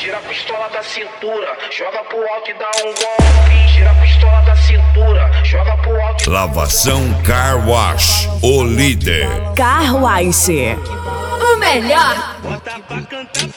Tira a pistola da cintura, joga pro alto e dá um golpe. Tira a pistola da cintura, joga pro alto. Lavação Car Wash, o líder. Car Wash, o melhor. Bota pra cantar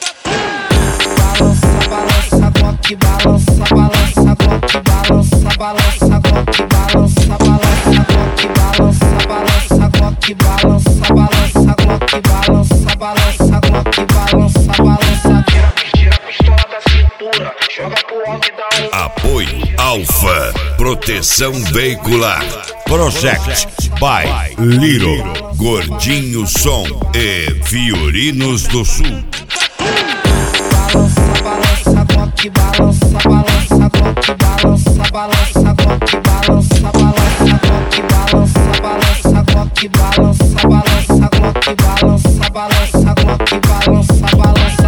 Balança, Glock, balança, balança, Glock, balança, balança, Glock, balança, balança, Glock, balança, balança, Glock, balança, balança, Glock, balança, balança, Glock, balança, balança. Tira a pistola da cintura, joga pro alto e dá um. Apoio Alfa, proteção veicular. Project by Little, Gordinho Som e Fiorinos do Sul. Balança, Glock, balança, balança, Glock, balança, balança, Glock, balança, balança, Glock, balança, balança, Glock, balança, balança, Glock, balança, balança, Glock, balança, balança.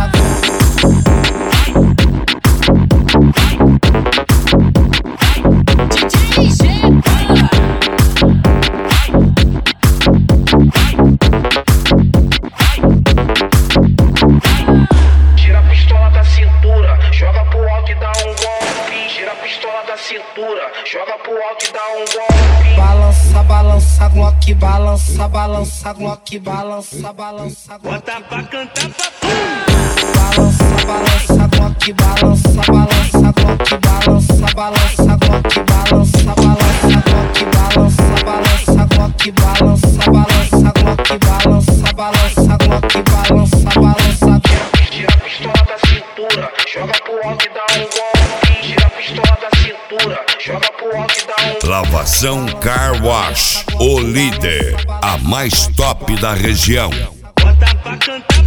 Tira a pistola da cintura, joga pro alto e dá um golpe. Tira a pistola da cintura, joga pro alto e dá um golpe. Balança, balança, Glock, balança, balança, Glock, balança, balança, Glock. Bota pra cantar Balança, balança, Glock, balança, balança, Glock, balança, balança, Glock, balança, balança, Glock, balança, balança, Glock, balança, balança, Glock, balança, balança, Glock, balança, balança. Tira a pistola da cintura, joga pro alto e dá um golpe. Tira a pistola da cintura, joga pro alto e dá um. Lavação Car Wash, o líder, a mais top da região. Bota pra cantar